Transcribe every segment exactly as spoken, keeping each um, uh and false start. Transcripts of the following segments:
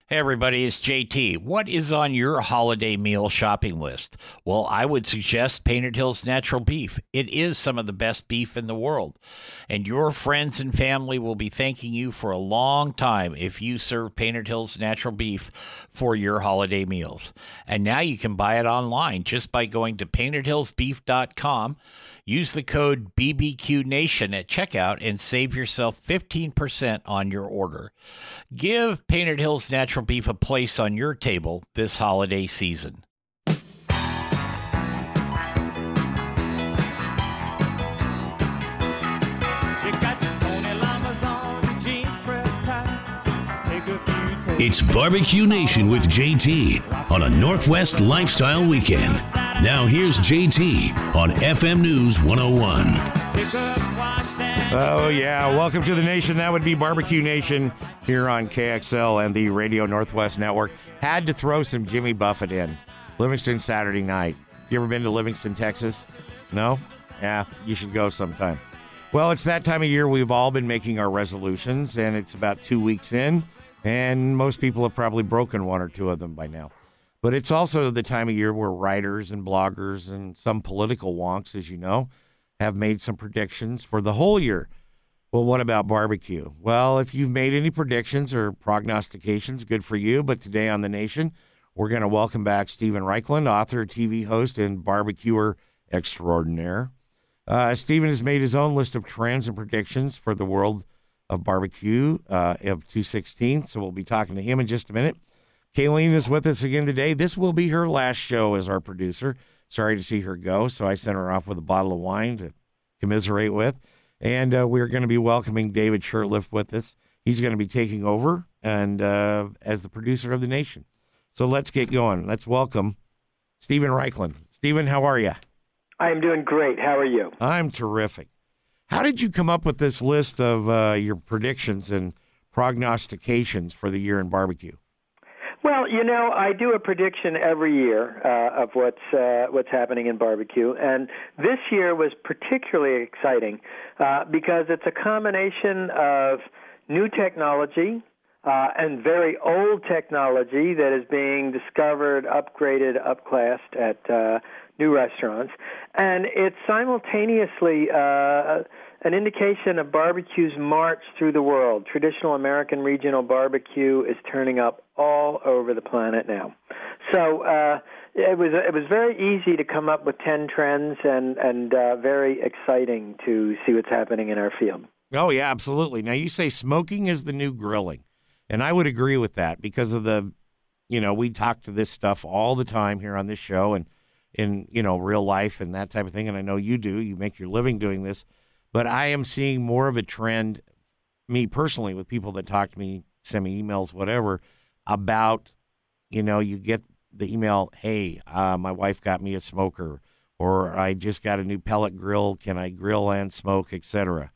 Hey everybody, it's J T. What is on your holiday meal shopping list? Well, I would suggest Painted Hills Natural Beef. It is some of the best beef in the world. And your friends and family will be thanking you for a long time if you serve Painted Hills Natural Beef for your holiday meals. And now you can buy it online just by going to painted hills beef dot com. Use the code B B Q Nation at checkout and save yourself fifteen percent on your order. Give Painted Hills Natural Beef a place on your table this holiday season. It's Barbecue Nation with J T on a Northwest Lifestyle Weekend. Now here's J T on F M News one oh one. Oh, yeah. Welcome to the nation. That would be Barbecue Nation here on K X L and the Radio Northwest Network. Had to throw some Jimmy Buffett in. Livingston Saturday night. You ever been to Livingston, Texas? No? Yeah, you should go sometime. Well, it's that time of year we've all been making our resolutions, and it's about two weeks in, and most people have probably broken one or two of them by now. But it's also the time of year where writers and bloggers and some political wonks, as you know, have made some predictions for the whole year. Well, what about barbecue? Well, if you've made any predictions or prognostications, good for you. But today on The Nation, we're going to welcome back Steven Raichlen, author, T V host, and barbecuer extraordinaire. Uh, Steven has made his own list of trends and predictions for the world of barbecue uh, of two sixteen, so we'll be talking to him in just a minute. Kayleen is with us again today. This will be her last show as our producer. Sorry to see her go, so I sent her off with a bottle of wine to commiserate with. And uh, we're going to be welcoming David Shurtleff with us. He's going to be taking over and uh, as the producer of The Nation. So let's get going. Let's welcome Steven Raichlen. Steven, how are you? I'm doing great. How are you? I'm terrific. How did you come up with this list of uh, your predictions and prognostications for the year in barbecue? Well, you know, I do a prediction every year uh, of what's uh, what's happening in barbecue, and this year was particularly exciting uh, because it's a combination of new technology uh, and very old technology that is being discovered, upgraded, upclassed at uh, new restaurants, and it's simultaneously uh, an indication of barbecue's march through the world. Traditional American regional barbecue is turning up all over the planet now. So uh, it was it was very easy to come up with ten trends and, and uh, very exciting to see what's happening in our field. Oh, yeah, absolutely. Now, you say smoking is the new grilling, and I would agree with that because of the, you know, we talk to this stuff all the time here on this show and in, you know, real life and that type of thing, and I know you do. You make your living doing this. But I am seeing more of a trend, me personally, with people that talk to me, send me emails, whatever, about, you know, you get the email, hey, uh, my wife got me a smoker, or I just got a new pellet grill, can I grill and smoke, et cetera.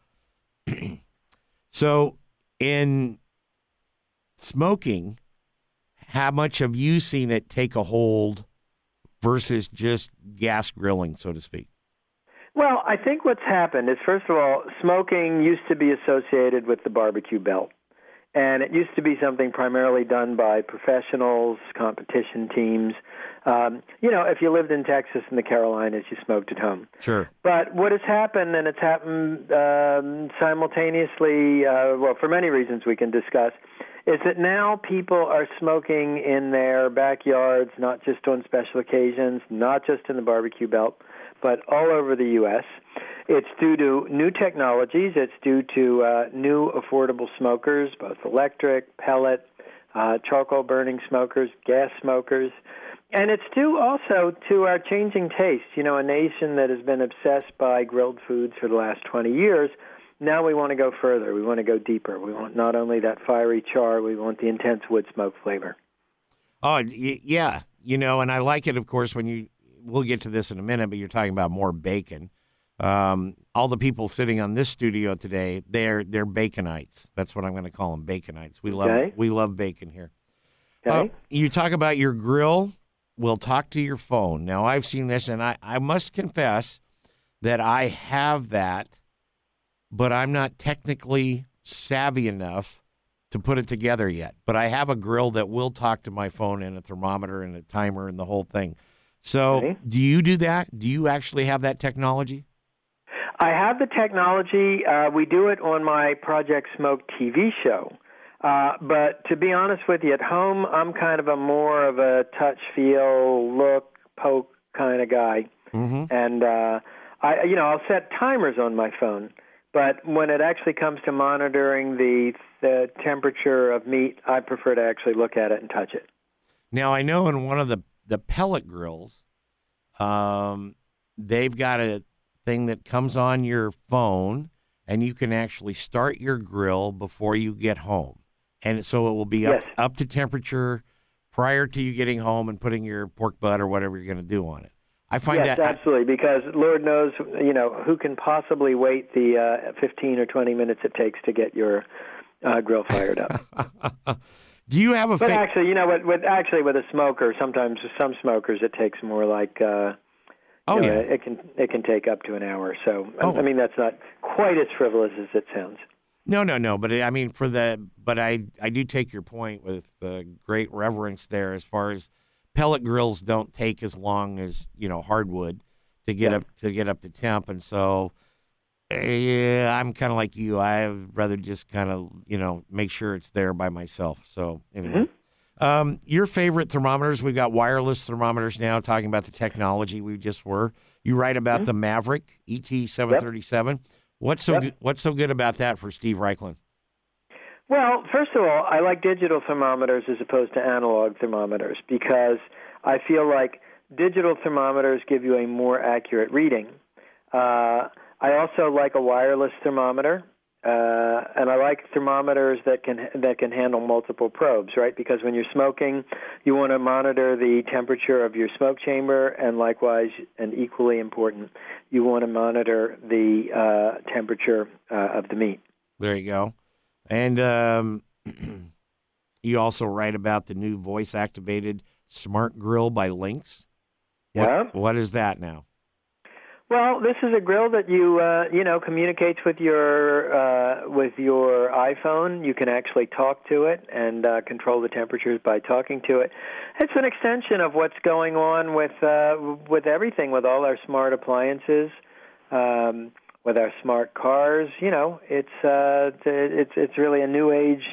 So in smoking, how much have you seen it take a hold versus just gas grilling, so to speak? Well, I think what's happened is, first of all, smoking used to be associated with the barbecue belt. And it used to be something primarily done by professionals, competition teams. Um, you know, if you lived in Texas and the Carolinas, you smoked at home. Sure. But what has happened, and it's happened um, simultaneously, uh, well, for many reasons we can discuss, is that now people are smoking in their backyards, not just on special occasions, not just in the barbecue belt, but all over the U S It's due to new technologies. It's due to uh, new affordable smokers, both electric, pellet, uh, charcoal burning smokers, gas smokers. And it's due also to our changing tastes. You know, a nation that has been obsessed by grilled foods for the last twenty years, now we want to go further. We want to go deeper. We want not only that fiery char, we want the intense wood smoke flavor. Oh, yeah. You know, and I like it, of course, when you, we'll get to this in a minute, but you're talking about more bacon. Um, all the people sitting on this studio today, they're they're baconites. That's what I'm going to call them, baconites. We love okay. we love bacon here. Okay. Uh, you talk about your grill. We'll talk to your phone. Now, I've seen this, and I, I must confess that I have that, but I'm not technically savvy enough to put it together yet, but I have a grill that will talk to my phone and a thermometer and a timer and the whole thing. So Okay. do you do that? Do you actually have that technology? I have the technology. Uh, we do it on my Project Smoke T V show. Uh, but to be honest with you, at home, I'm kind of a more of a touch, feel, look, poke kind of guy. Mm-hmm. And, uh, I, you know, I'll set timers on my phone. But when it actually comes to monitoring the, the temperature of meat, I prefer to actually look at it and touch it. Now, I know in one of the, the pellet grills, um, they've got a thing that comes on your phone, and you can actually start your grill before you get home. And so it will be up, Yes. up to temperature prior to you getting home and putting your pork butt or whatever you're going to do on it. I find Yes, that absolutely, because Lord knows, you know, who can possibly wait the uh, fifteen or twenty minutes it takes to get your uh, grill fired up. Do you have a But fa- actually, you know, with, with actually with a smoker, sometimes with some smokers it takes more like uh, Oh, you know, yeah. it can it can take up to an hour. So I- Oh. I mean, that's not quite as frivolous as it sounds. No, no, no. But I mean, for the, but I, I do take your point with uh, great reverence there. As far as pellet grills don't take as long as you know hardwood to get Yeah. up to get up to temp, and so yeah, I'm kind of like you. I'd rather just kind of you know make sure it's there by myself. So anyway. Um, your favorite thermometers? We've got wireless thermometers now. Talking about the technology, we just were. You write about the Maverick E T seven thirty-seven. What's so Yep. good, what's so good about that for Steve Reichlin? Well, first of all, I like digital thermometers as opposed to analog thermometers because I feel like digital thermometers give you a more accurate reading. Uh, I also like a wireless thermometer, uh, and I like thermometers that can that can handle multiple probes, right? Because when you're smoking, you want to monitor the temperature of your smoke chamber, and likewise, and equally important, you want to monitor the uh, temperature uh, of the meat. There you go. And um, you also write about the new voice-activated Smart Grill by Lynx. What, Yeah. What is that now? Well, this is a grill that you uh, you know communicates with your uh, with your iPhone. You can actually talk to it and uh, control the temperatures by talking to it. It's an extension of what's going on with uh, with everything, with all our smart appliances, um, with our smart cars. You know, it's uh, it's it's really a new age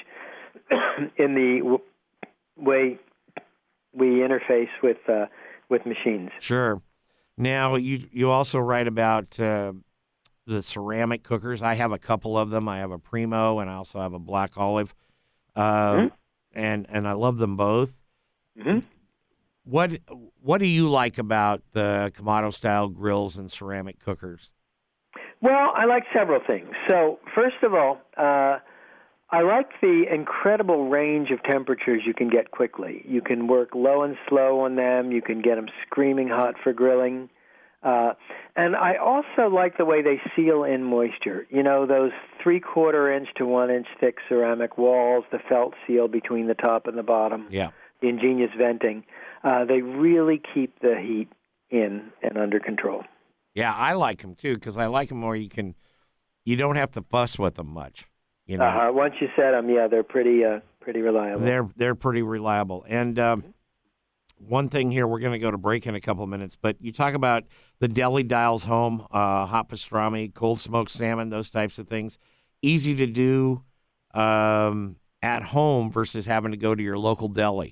in the w- way we interface with uh, with machines. Sure. Now, you you also write about uh, the ceramic cookers. I have a couple of them. I have a Primo, and I also have a Black Olive, uh, Mm-hmm. and and I love them both. Mm-hmm. What what do you like about the Kamado style grills and ceramic cookers? Well, I like several things. So, first of all, uh, I like the incredible range of temperatures you can get quickly. You can work low and slow on them. You can get them screaming hot for grilling. Uh, and I also like the way they seal in moisture. You know, those three-quarter inch to one-inch thick ceramic walls, the felt seal between the top and the bottom, Yeah. the ingenious venting. Uh, they really keep the heat in and under control. Yeah, I like them too because I like them where you can, you don't have to fuss with them much. You know, Uh-huh. Once you set them, yeah, they're pretty uh, pretty reliable. they're they're pretty reliable. And um, one thing here, we're going to go to break in a couple of minutes, but you talk about the deli dials home, uh, hot pastrami, cold smoked salmon, those types of things. Easy to do um, at home versus having to go to your local deli.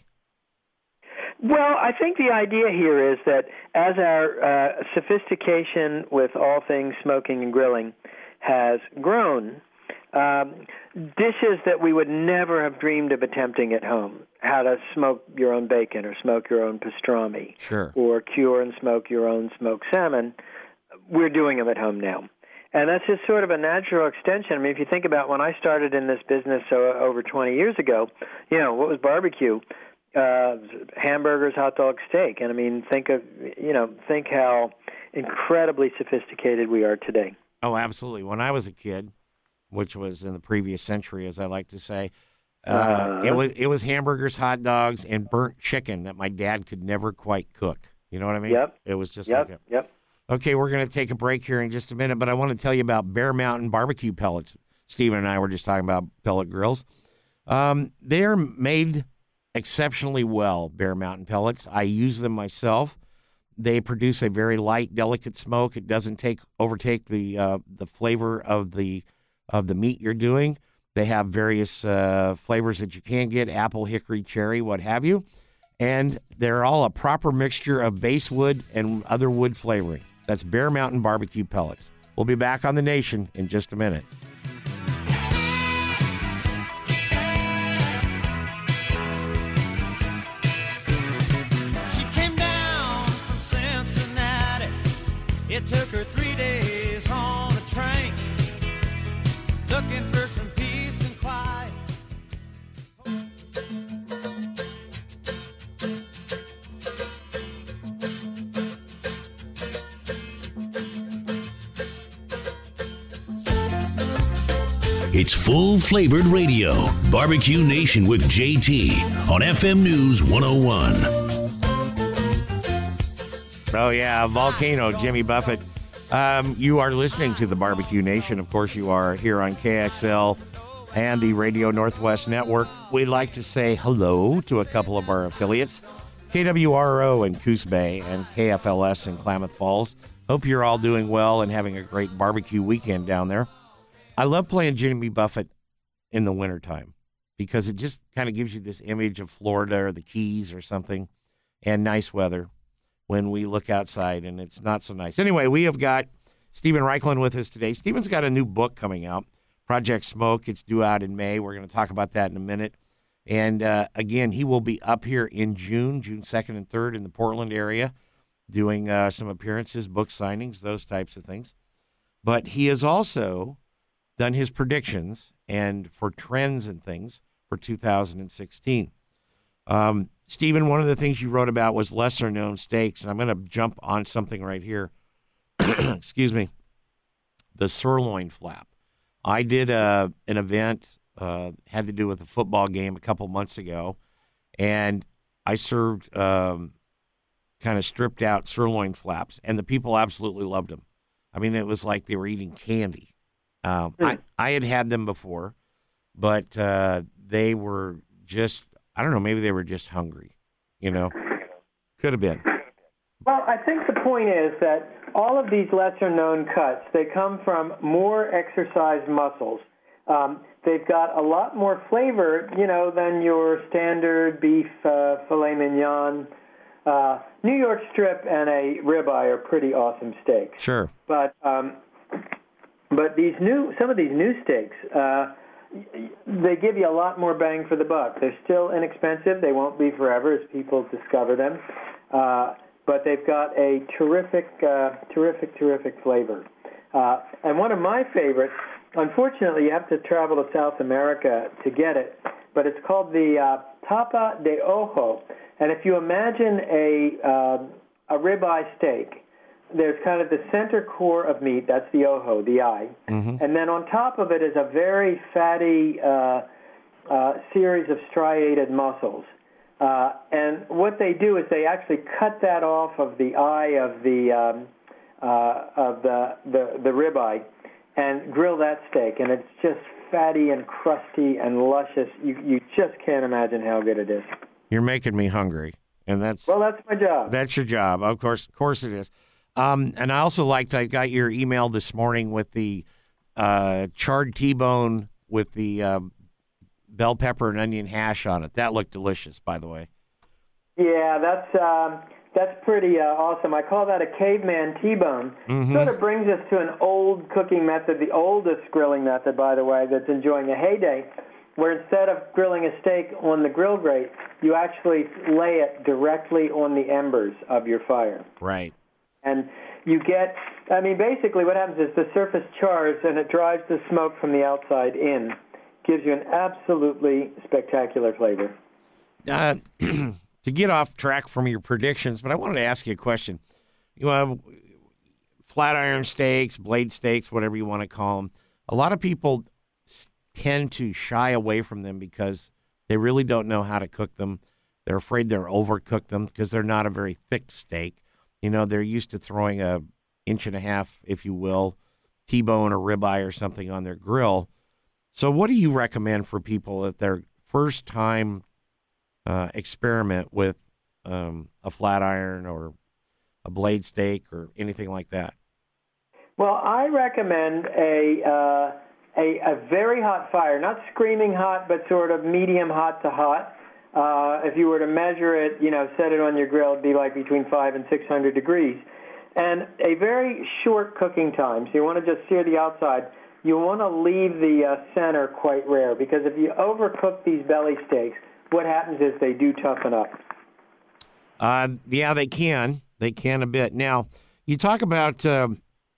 Well, I think the idea here is that as our uh, sophistication with all things smoking and grilling has grown, um, dishes that we would never have dreamed of attempting at home, how to smoke your own bacon or smoke your own pastrami, Sure. or cure and smoke your own smoked salmon, we're doing them at home now. And that's just sort of a natural extension. I mean, if you think about when I started in this business uh, over twenty years ago, you know, what was barbecue? Uh, hamburgers, hot dog, steak. And I mean, think of, you know, think how incredibly sophisticated we are today. Oh, absolutely. When I was a kid, which was in the previous century, as I like to say, uh, Uh-huh. it was it was hamburgers, hot dogs, and burnt chicken that my dad could never quite cook. You know what I mean? Yep. It was just Yep, like it. yep. Okay, we're going to take a break here in just a minute, but I want to tell you about Bear Mountain barbecue pellets. Steven and I were just talking about pellet grills. Um, they are made exceptionally well, Bear Mountain pellets. I use them myself. They produce a very light, delicate smoke. It doesn't take overtake the uh, the flavor of the of the meat you're doing. They have various uh, flavors that you can get: apple, hickory, cherry, what have you. And they're all a proper mixture of base wood and other wood flavoring. That's Bear Mountain barbecue pellets. We'll be back on The Nation in just a minute. It took her three days on a train, looking for some peace and quiet. It's full-flavored radio. Barbecue Nation with J T on F M News one oh one. Oh, yeah, Volcano, Jimmy Buffett. Um, you are listening to the Barbecue Nation. Of course, you are here on K X L and the Radio Northwest Network. We'd like to say hello to a couple of our affiliates, K W R O in Coos Bay and K F L S in Klamath Falls. Hope you're all doing well and having a great barbecue weekend down there. I love playing Jimmy Buffett in the wintertime because it just kind of gives you this image of Florida or the Keys or something and nice weather when we look outside, and it's not so nice. Anyway, we have got Stephen Reichlin with us today. Stephen's got a new book coming out, Project Smoke. It's due out in May. We're going to talk about that in a minute. And, uh, again, he will be up here in June, June second and third in the Portland area, doing uh, some appearances, book signings, those types of things. But he has also done his predictions and for trends and things for two thousand sixteen. Um Stephen, one of the things you wrote about was lesser-known steaks, and I'm going to jump on something right here. Excuse me. The sirloin flap. I did a, an event, uh, had to do with a football game a couple months ago, and I served um, kind of stripped-out sirloin flaps, and the people absolutely loved them. I mean, it was like they were eating candy. Um, mm. I, I had had them before, but uh, they were just... I don't know, maybe they were just hungry, you know? Could have been. Well, I think the point is that all of these lesser-known cuts, they come from more exercised muscles. Um, they've got a lot more flavor, you know, than your standard beef uh, filet mignon. Uh, New York strip and a ribeye are pretty awesome steaks. Sure. But um, but these new, some of these new steaks, uh, they give you a lot more bang for the buck. They're still inexpensive. They won't be forever as people discover them. Uh, but they've got a terrific, uh, terrific, terrific flavor. Uh, and one of my favorites, unfortunately, you have to travel to South America to get it, but it's called the uh, tapa de ojo. And if you imagine a, uh, a ribeye steak, there's kind of the center core of meat, that's the ojo, the eye. Mm-hmm. And then on top of it is a very fatty uh, uh, series of striated muscles. Uh, and what they do is they actually cut that off of the eye of the um, uh, of the, the, the ribeye and grill that steak. And it's just fatty and crusty and luscious. You, you just can't imagine how good it is. You're making me hungry. And that's well, that's my job. That's your job. Of course, of course it is. Um, and I also liked, I got your email this morning with the uh, charred T-bone with the uh, bell pepper and onion hash on it. That looked delicious, by the way. Yeah, that's um, that's pretty uh, awesome. I call that a caveman T-bone. Mm-hmm. Sort of brings us to an old cooking method, the oldest grilling method, by the way, that's enjoying a heyday, where instead of grilling a steak on the grill grate, you actually lay it directly on the embers of your fire. Right. And you get, I mean, basically what happens is the surface chars and it drives the smoke from the outside in. Gives you an absolutely spectacular flavor. Uh, to get off track from your predictions, but I wanted to ask you a question. You have flat iron steaks, blade steaks, whatever you want to call them. A lot of people tend to shy away from them because they really don't know how to cook them. They're afraid they'll overcook them because they're not a very thick steak. You know, they're used to throwing a inch and a half, if you will, T-bone or ribeye or something on their grill. So what do you recommend for people if they're first time uh, experiment with um, a flat iron or a blade steak or anything like that? Well, I recommend a, uh, a a very hot fire, not screaming hot, but sort of medium hot to hot. Uh, if you were to measure it, you know, set it on your grill, it'd be like between five and six hundred degrees, and a very short cooking time. So you want to just sear the outside. You want to leave the uh, center quite rare, because if you overcook these belly steaks, what happens is they do toughen up. Uh, yeah, they can. They can a bit. Now, you talk about uh,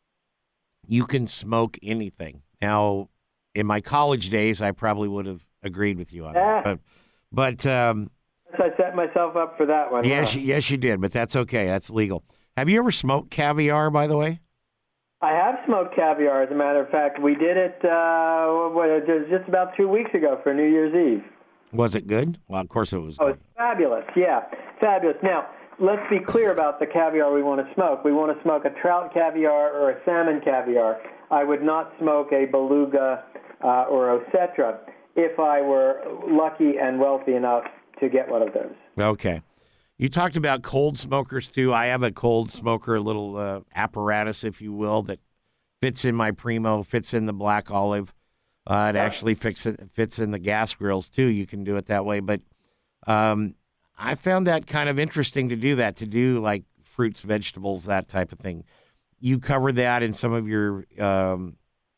you can smoke anything. Now, in my college days, I probably would have agreed with you on Ah. that. But, but um, I set myself up for that one. yes, huh? you, yes, you did. But that's okay. That's legal. Have you ever smoked caviar, by the way? I have smoked caviar, as a matter of fact. We did it uh, what, it was just about two weeks ago for New Year's Eve. Was it good? Well, of course it was Oh, good. it's fabulous. Yeah, fabulous. Now, let's be clear about the caviar we want to smoke. We want to smoke a trout caviar or a salmon caviar. I would not smoke a beluga uh, or osetra if I were lucky and wealthy enough to get one of those. Okay. You talked about cold smokers, too. I have a cold smoker, a little uh, apparatus, if you will, that fits in my Primo, fits in the Black Olive. Uh, it actually fix it, fits in the gas grills, too. You can do it that way. But um, I found that kind of interesting to do that, to do like fruits, vegetables, that type of thing. You covered that in some of your um,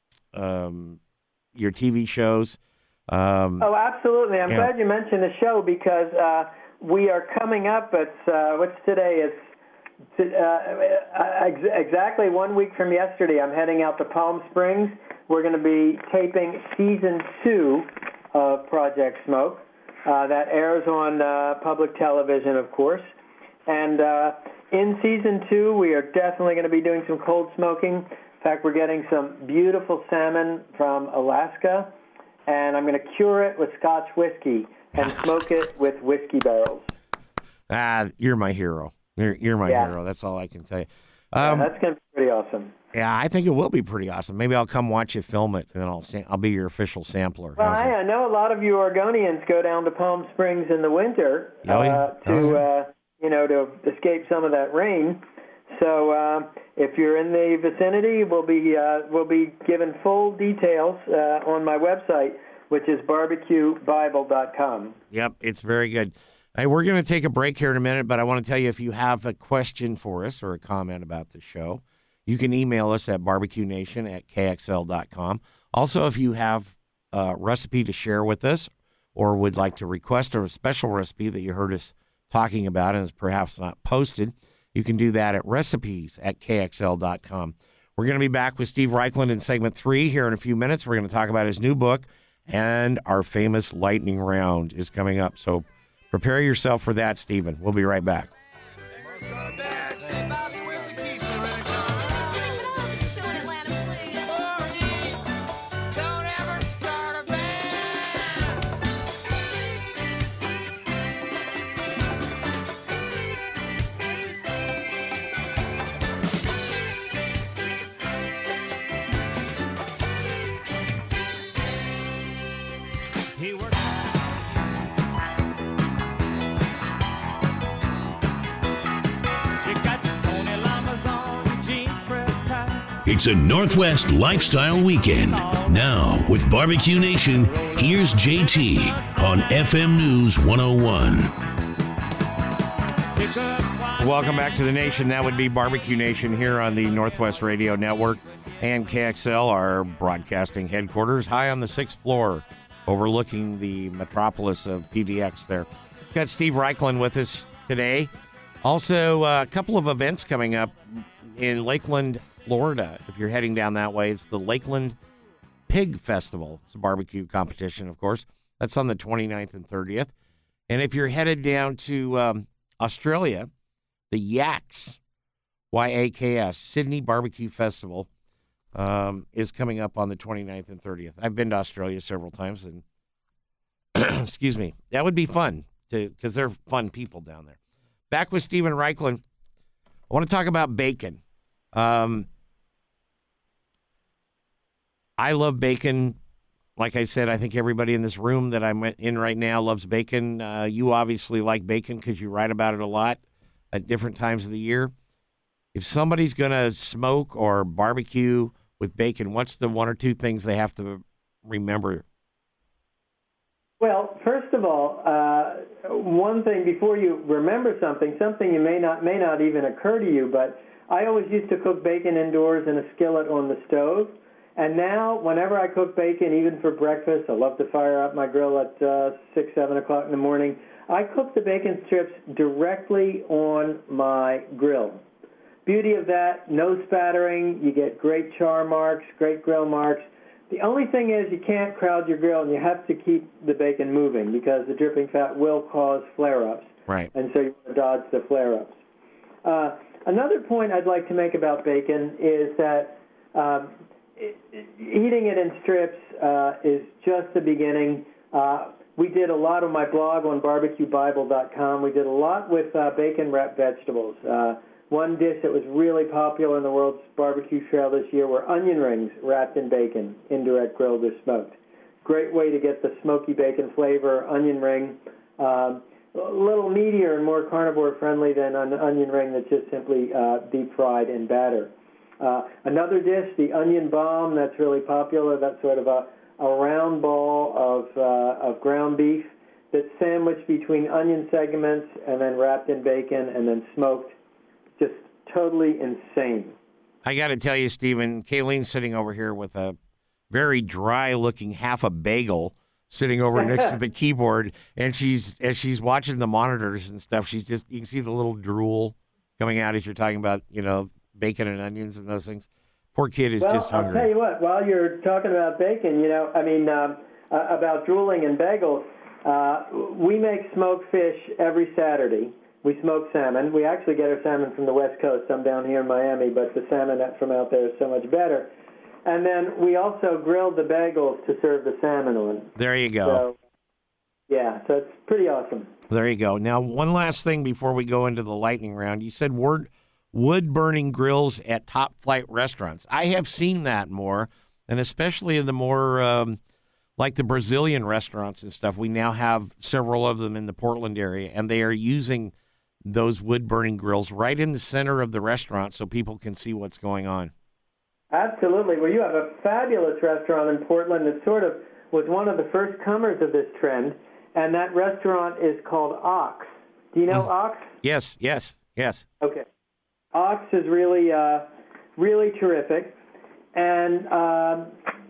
um, your T V shows. Um, Oh, absolutely. I'm yeah. glad you mentioned the show, because uh, we are coming up at, uh, what's today? It's uh, ex- exactly one week from yesterday. I'm heading out to Palm Springs. We're going to be taping season two of Project Smoke. Uh, that airs on uh, public television, of course. And uh, in season two, we are definitely going to be doing some cold smoking. In fact, we're getting some beautiful salmon from Alaska, and I'm going to cure it with Scotch whiskey and smoke it with whiskey barrels. ah, you're my hero. You're, you're my Yeah. hero. That's all I can tell you. Yeah, Um, that's going to be pretty awesome. yeah, I think it will be pretty awesome. Maybe I'll come watch you film it, and I'll sa- I'll be your official sampler. Well, How's I, that? I know a lot of you Oregonians go down to Palm Springs in the winter Oh, yeah. uh, to, Oh, yeah. uh, you know, to escape some of that rain. So uh, if you're in the vicinity, we'll be uh, we'll be given full details uh, on my website, which is barbecue bible dot com. Yep, it's very good. Hey, we're going to take a break here in a minute, but I want to tell you, if you have a question for us or a comment about the show, you can email us at barbecue nation at k x l dot com. Also, if you have a recipe to share with us or would like to request a special recipe that you heard us talking about and is perhaps not posted, you can do that at recipes at k x l dot com. We're going to be back with Steve Reichland in segment three here in a few minutes. We're going to talk about his new book, and our famous lightning round is coming up. So prepare yourself for that, Stephen. We'll be right back. He worked. You got your Tony Lamas on, your jeans pressed tight. It's a Northwest Lifestyle Weekend. Now, with Barbecue Nation, here's J T on F M News one oh one. Pick up watch Welcome back to the nation. That would be Barbecue Nation here on the Northwest Radio Network and K X L, our broadcasting headquarters, high on the sixth floor, overlooking the metropolis of P D X there. Got Steve Reichland with us today. Also, uh, a couple of events coming up in Lakeland, Florida. If you're heading down that way, it's the Lakeland Pig Festival. It's a barbecue competition, of course. That's on the twenty-ninth and thirtieth. And if you're headed down to um, Australia, the Yaks, Y A K S, Sydney Barbecue Festival, um, is coming up on the twenty-ninth and thirtieth. I've been to Australia several times, and excuse me, that would be fun to because they're fun people down there. Back with Stephen Reichland. I want to talk about bacon. Um, I love bacon like I said, I think everybody in this room that I'm in right now loves bacon. Uh, you obviously like bacon because you write about it a lot at different times of the year. If somebody's going to smoke or barbecue with bacon, what's the one or two things they have to remember? Well, first of all, uh, one thing before you remember something, something you may not may not even occur to you, but I always used to cook bacon indoors in a skillet on the stove. And now, whenever I cook bacon, even for breakfast, I love to fire up my grill at uh, six, seven o'clock in the morning. I cook the bacon strips directly on my grill. Beauty of that, no spattering. You get great char marks, great grill marks. The only thing is you can't crowd your grill, and you have to keep the bacon moving because the dripping fat will cause flare-ups. Right. And so you want to dodge the flare-ups. Uh, another point I'd like to make about bacon is that um, it, it, eating it in strips uh, is just the beginning. Uh, we did a lot on my blog on barbecue bible dot com. We did a lot with uh, bacon-wrapped vegetables. Uh, One dish that was really popular in the World's Barbecue Trail this year were onion rings wrapped in bacon, indirect grilled or smoked. Great way to get the smoky bacon flavor, onion ring. Um, a little meatier and more carnivore friendly than an onion ring that's just simply uh, deep fried in batter. Uh, another dish, the onion bomb, that's really popular. That's sort of a, a round ball of, uh, of ground beef that's sandwiched between onion segments and then wrapped in bacon and then smoked. Just totally insane. I got to tell you, Stephen, Kayleen's sitting over here with a very dry-looking half a bagel sitting over next to the keyboard, and she's as she's watching the monitors and stuff, she's just you can see the little drool coming out as you're talking about, you know, bacon and onions and those things. Poor kid is well, just hungry. I'll tell you what, while you're talking about bacon, you know, I mean, um, uh, about drooling and bagels, uh, we make smoked fish every Saturday. We smoke salmon. We actually get our salmon from the West Coast. I'm down here in Miami, but the salmon from out there is so much better. And then we also grill the bagels to serve the salmon on. There you go. So, yeah, so it's pretty awesome. There you go. Now, one last thing before we go into the lightning round. You said wood, wood-burning grills at top-flight restaurants. I have seen that more, and especially in the more, um, like the Brazilian restaurants and stuff. We now have several of them in the Portland area, and they are using those wood-burning grills right in the center of the restaurant so people can see what's going on. Absolutely. Well, you have a fabulous restaurant in Portland that sort of was one of the first comers of this trend, and that restaurant is called Ox. Do you know mm. Ox? Yes, yes, yes. Okay. Ox is really, uh, really terrific, and um,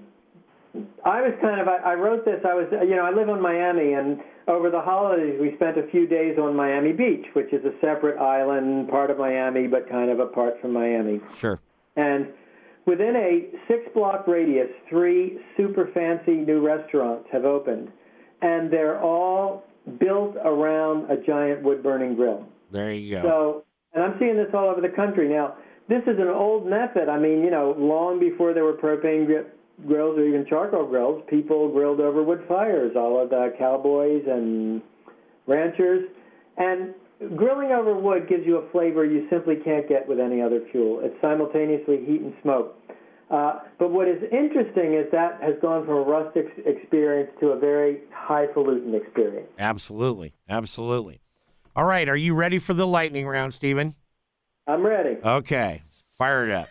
I was kind of, I, I wrote this, I was, you know, I live in Miami, and over the holidays we spent a few days on Miami Beach, which is a separate island, part of Miami, but kind of apart from Miami. Sure. And within a six-block radius, three super fancy new restaurants have opened, and they're all built around a giant wood-burning grill. There you go. So, and I'm seeing this all over the country. Now, this is an old method. I mean, you know, long before there were propane gr- grills or even charcoal grills, people grilled over wood fires, all of the cowboys and ranchers. And grilling over wood gives you a flavor you simply can't get with any other fuel. It's simultaneously heat and smoke. Uh, but what is interesting is that has gone from a rustic experience to a very highfalutin experience. Absolutely. Absolutely. All right. Are you ready for the lightning round, Stephen? I'm ready. Okay. Fire it up.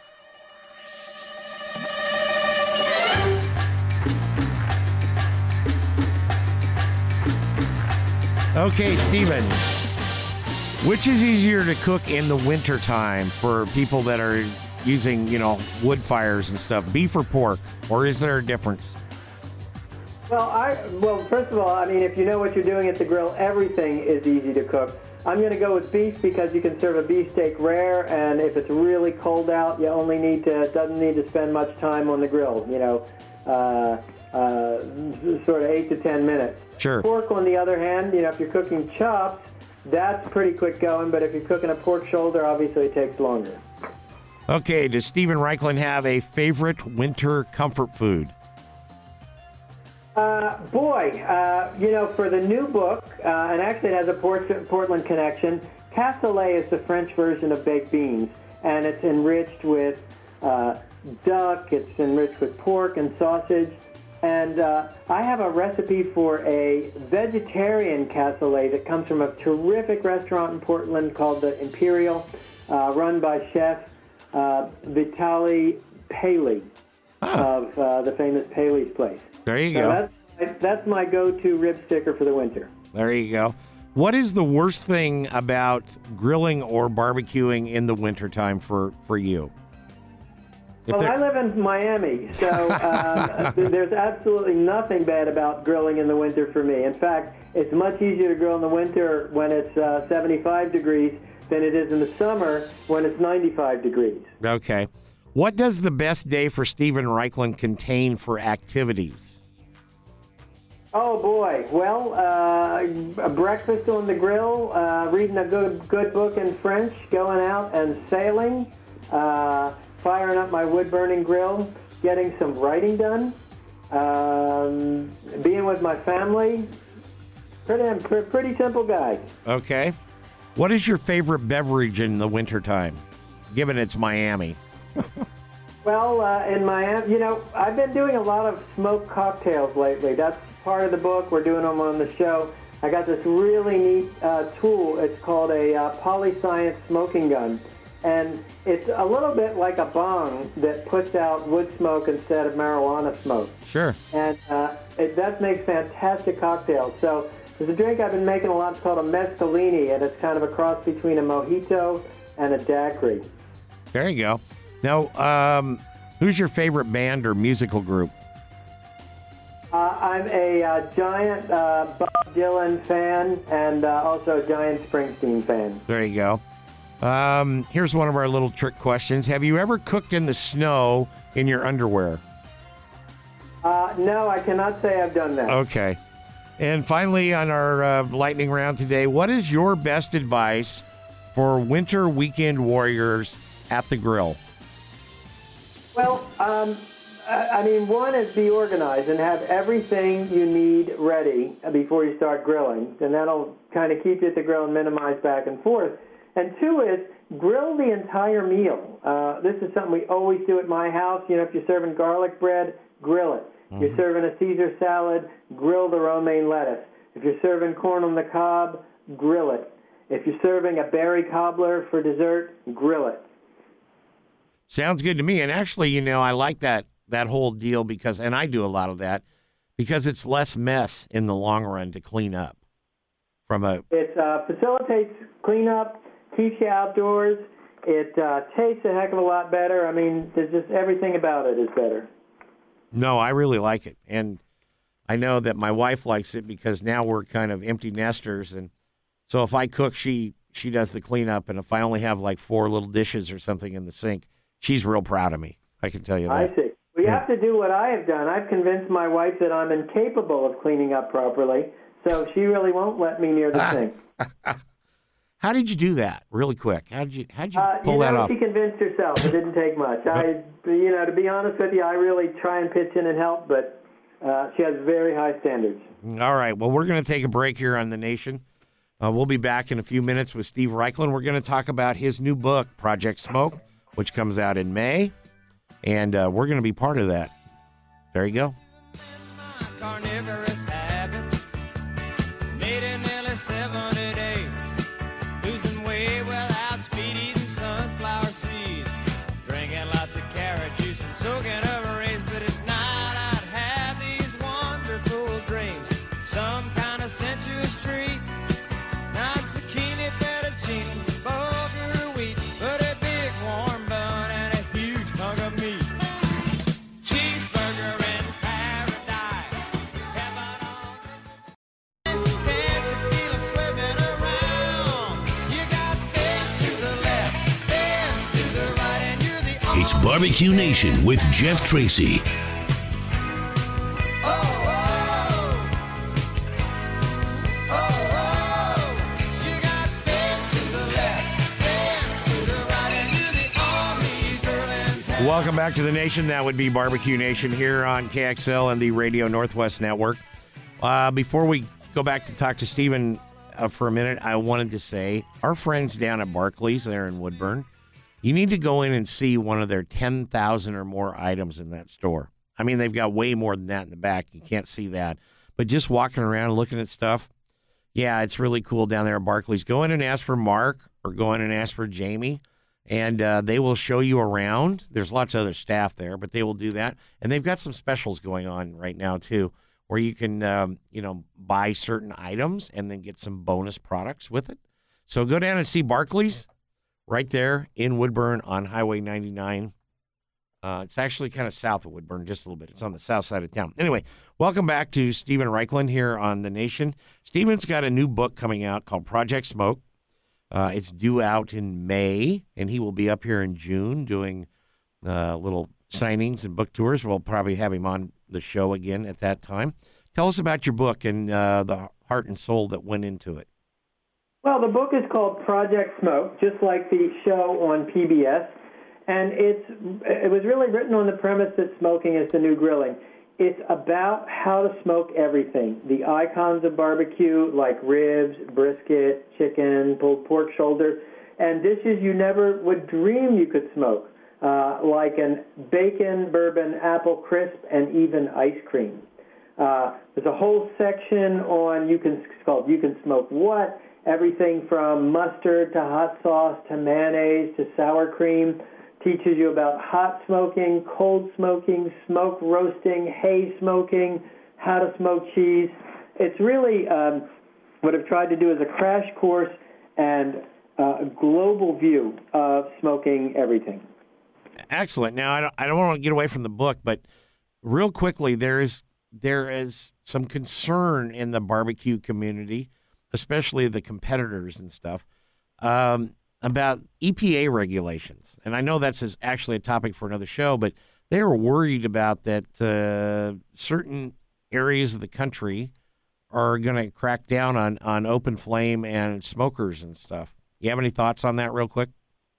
Okay, Stephen. Which is easier to cook in the wintertime for people that are using, you know, wood fires and stuff, beef or pork, or is there a difference? Well, I well, first of all, I mean, if you know what you're doing at the grill, everything is easy to cook. I'm going to go with beef because you can serve a beefsteak rare, and if it's really cold out, you only need to doesn't need to spend much time on the grill. You know, uh, uh, sort of eight to ten minutes. Sure. Pork, on the other hand, you know, if you're cooking chops, that's pretty quick going. But if you're cooking a pork shoulder, obviously it takes longer. Okay. Does Stephen Reichlin have a favorite winter comfort food? Uh, boy, uh, you know, for the new book, uh, and actually it has a Port- Portland connection, cassoulet is the French version of baked beans, and it's enriched with uh, duck, it's enriched with pork and sausage. And uh, I have a recipe for a vegetarian cassoulet that comes from a terrific restaurant in Portland called the Imperial, uh, run by chef uh, Vitaly Paley Oh. of uh, the famous Paley's Place. There you So go. that's, that's my go-to rib sticker for the winter. There you go. What is the worst thing about grilling or barbecuing in the wintertime for, for you? If Well, there- I live in Miami, so uh, there's absolutely nothing bad about grilling in the winter for me. In fact, it's much easier to grill in the winter when it's uh, seventy-five degrees than it is in the summer when it's ninety-five degrees. Okay. What does the best day for Steven Raichlen contain for activities? Oh boy! Well, uh, a breakfast on the grill, uh, reading a good good book in French, going out and sailing, uh, firing up my wood-burning grill, getting some writing done, um, being with my family. Pretty, pretty simple guy. Okay. What is your favorite beverage in the wintertime, given it's Miami? Well, uh, in Miami, you know, I've been doing a lot of smoked cocktails lately. That's part of the book. We're doing them on the show. I got this really neat uh, tool. It's called a uh, Polyscience smoking gun. And it's a little bit like a bong that puts out wood smoke instead of marijuana smoke. Sure. And uh, it does make fantastic cocktails. So there's a drink I've been making a lot. It's called a mescalini, and it's kind of a cross between a mojito and a daiquiri. There you go. Now, um, who's your favorite band or musical group? Uh, I'm a uh, giant uh, Bob Dylan fan and uh, also a giant Springsteen fan. There you go. Um, here's one of our little trick questions. Have you ever cooked in the snow in your underwear? Uh, no, I cannot say I've done that. Okay. And finally, on our uh, lightning round today, what is your best advice for winter weekend warriors at the grill? Well, um, I I mean, one is be organized and have everything you need ready before you start grilling, and that'll kind of keep you at the grill and minimize back and forth. And two is grill the entire meal. Uh, this is something we always do at my house. You know, if you're serving garlic bread, grill it. If you're serving a Caesar salad, grill the romaine lettuce. If you're serving corn on the cob, grill it. If you're serving a berry cobbler for dessert, grill it. Sounds good to me. And actually, you know, I like that that whole deal because, and I do a lot of that, because it's less mess in the long run to clean up. From a It uh, facilitates cleanup, keeps you outdoors. It uh, tastes a heck of a lot better. I mean, there's just everything about it is better. No, I really like it. And I know that my wife likes it because now we're kind of empty nesters. And so if I cook, she she does the cleanup. And if I only have like four little dishes or something in the sink, she's real proud of me. I can tell you that. I see. We Yeah. have to do what I have done. I've convinced my wife that I'm incapable of cleaning up properly, so she really won't let me near the sink. How did you do that? Really quick. How did you how did you Uh, pull you that know, off? she convinced herself. It didn't take much. I, you know, to be honest with you, I really try and pitch in and help, but uh, she has very high standards. All right. Well, we're going to take a break here on The Nation. Uh, we'll be back in a few minutes with Steve Raichlen. We're going to talk about his new book, Project Smoke, which comes out in May, and uh, we're going to be part of that. There you go. Carnivorous habits made in nearly seventy days, losing weight without speed, eating sunflower seeds, drinking lots of carrot juice and soaking over rays. But at night I'd have these wonderful dreams, some kind of sensuous treat, not zucchini, fettuccine, bulgur wheat, but a big warm bun and a huge hunk of meat. Cheeseburger in paradise, heaven on earth. Can't you feel it swimming around? You got this to the left, this to the right, and you're the only. It's Barbecue Nation with Jeff Tracy. Oh, oh, oh, oh. You got this to the left, this to the right, and you're the only girl in town. Welcome back to The Nation. That would be Barbecue Nation here on K X L and the Radio Northwest Network. Uh, before we go back to talk to Stephen uh, for a minute, I wanted to say our friends down at Barclays there in Woodburn, you need to go in and see one of their ten thousand or more items in that store. I mean, they've got way more than that in the back. You can't see that. But just walking around looking at stuff, yeah, it's really cool down there at Barclays. Go in and ask for Mark or go in and ask for Jamie, and uh, they will show you around. There's lots of other staff there, but they will do that. And they've got some specials going on right now, too, where you can, um, you know, buy certain items and then get some bonus products with it. So go down and see Barclays right there in Woodburn on Highway ninety-nine. Uh, it's actually kind of south of Woodburn, just a little bit. It's on the south side of town. Anyway, welcome back to Stephen Reichlin here on The Nation. Stephen's got a new book coming out called Project Smoke. Uh, it's due out in May, and he will be up here in June doing uh, little signings and book tours. We'll probably have him on the show again at that time. Tell us about your book and uh, the heart and soul that went into it. Well, the book is called Project Smoke, just like the show on P B S. And it's it was really written on the premise that smoking is the new grilling. It's about how to smoke everything. The icons of barbecue, like ribs, brisket, chicken, pulled pork shoulder, and dishes you never would dream you could smoke, uh, like an bacon, bourbon, apple crisp, and even ice cream. Uh, there's a whole section on you can it's called You Can Smoke What, everything from mustard to hot sauce to mayonnaise to sour cream. Teaches you about hot smoking, cold smoking, smoke roasting, hay smoking, how to smoke cheese. It's really um, what I've tried to do is a crash course and uh, a global view of smoking everything. Excellent. Now, I don't, I don't want to get away from the book, but real quickly, there is there is some concern in the barbecue community, especially the competitors and stuff, um, about E P A regulations. And I know that's actually a topic for another show, but they are worried about that uh, certain areas of the country are going to crack down on, on open flame and smokers and stuff. You have any thoughts on that real quick?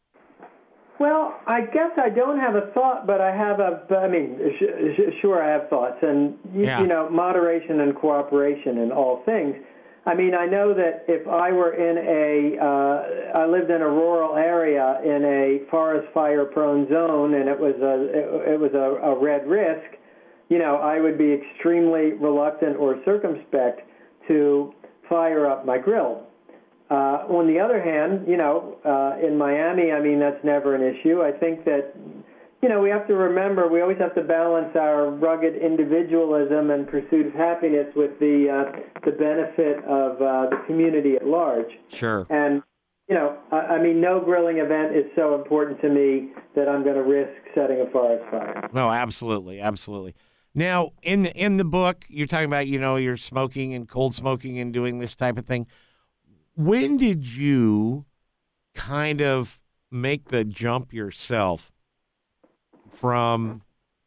Well, I guess I don't have a thought, but I have a, I mean, sh- sh- sure I have thoughts. And, you, yeah. you know, moderation and cooperation in all things. I mean, I know that if I were in a, uh, I lived in a rural area in a forest fire-prone zone, and it was a, it, it was a, a red risk, you know, I would be extremely reluctant or circumspect to fire up my grill. Uh, on the other hand, you know, uh, in Miami, I mean, that's never an issue. I think that, you know, we have to remember we always have to balance our rugged individualism and pursuit of happiness with the uh, the benefit of uh, the community at large. Sure. And, you know, I, I mean, no grilling event is so important to me that I'm going to risk setting a forest fire. No, absolutely, absolutely. Now, in the, in the book, you're talking about, you know, you're smoking and cold smoking and doing this type of thing. When did you kind of make the jump yourself from,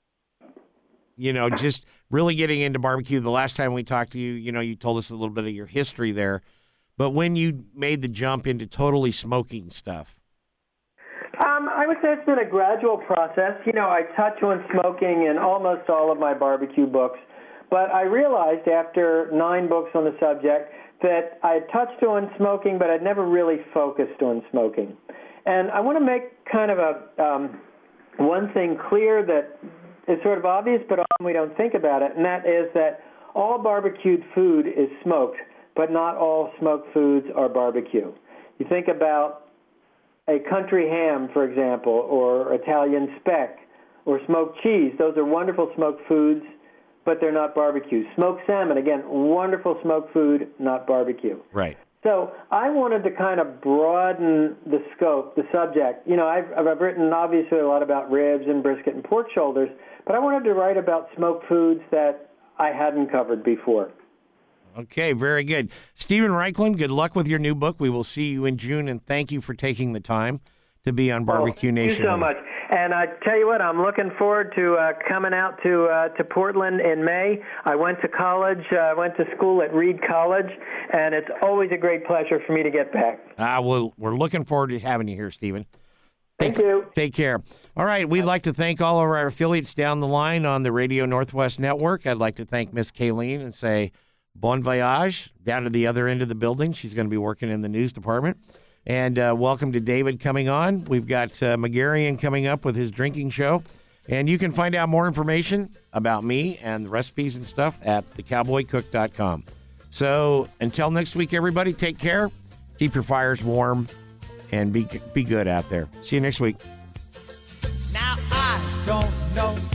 you know, just really getting into barbecue? The last time we talked to you, you know, you told us a little bit of your history there. But when you made the jump into totally smoking stuff? Um, I would say it's been a gradual process. You know, I touch on smoking in almost all of my barbecue books. But I realized after nine books on the subject that I had touched on smoking, but I'd never really focused on smoking. And I want to make kind of a um, one thing clear that is sort of obvious, but often we don't think about it, and that is that all barbecued food is smoked, but not all smoked foods are barbecue. You think about a country ham, for example, or Italian speck, or smoked cheese. Those are wonderful smoked foods, but they're not barbecue. Smoked salmon, again, wonderful smoked food, not barbecue. Right. So I wanted to kind of broaden the scope, the subject. You know, I've, I've written obviously a lot about ribs and brisket and pork shoulders, but I wanted to write about smoked foods that I hadn't covered before. Okay, very good. Stephen Reichlin, good luck with your new book. We will see you in June, and thank you for taking the time to be on Barbecue oh, Nation. Thank you so much. And I tell you what, I'm looking forward to uh, coming out to uh, to Portland in May. I went to college, I uh, went to school at Reed College, and it's always a great pleasure for me to get back. Uh, well, we're looking forward to having you here, Stephen. Thank you. Take care. All right, we'd like to thank all of our affiliates down the line on the Radio Northwest Network. I'd like to thank Miss Kayleen and say bon voyage down to the other end of the building. She's going to be working in the news department. And uh, welcome to David coming on. We've got uh, McGarrian coming up with his drinking show. And you can find out more information about me and the recipes and stuff at the cowboy cook dot com. So until next week, everybody, take care. Keep your fires warm and be be good out there. See you next week. Now I don't know